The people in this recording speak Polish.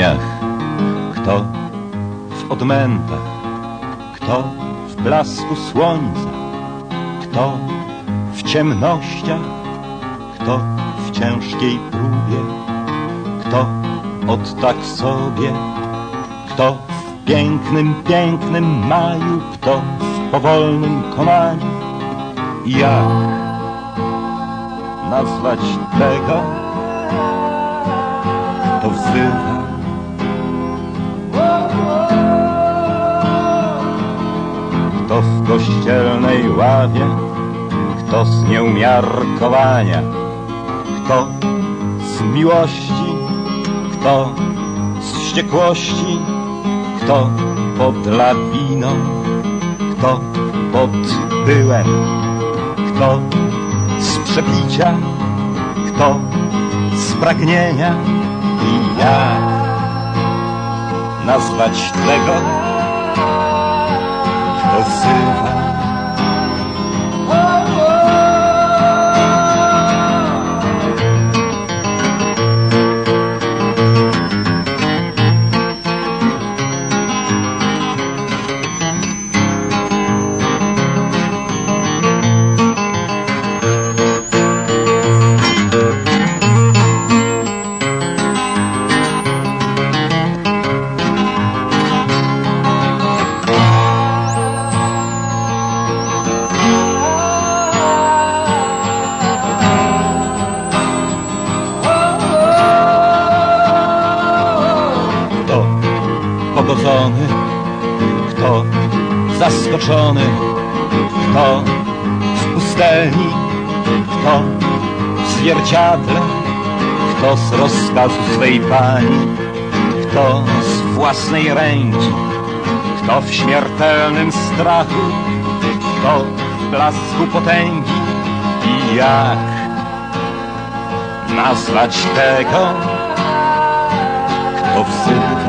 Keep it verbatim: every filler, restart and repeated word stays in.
cieniach, kto w odmętach, kto w blasku słońca, kto w ciemnościach, kto w ciężkiej próbie, kto od tak sobie, kto w pięknym, pięknym maju, kto w powolnym konaniu. I jak nazwać tego, kto wzywa? Kto w kościelnej ławie, kto z nieumiarkowania, kto z miłości, kto z wściekłości, kto pod lawiną, kto pod pyłem, kto z przebicia, kto z pragnienia. I jak nazwać tego, kto wzywa? Pogodzony, kto zaskoczony, kto w pustelni, kto w zwierciadle, kto z rozkazu swej pani, kto z własnej ręki, kto w śmiertelnym strachu, kto w blasku potęgi. I jak nazwać tego, kto wzywa?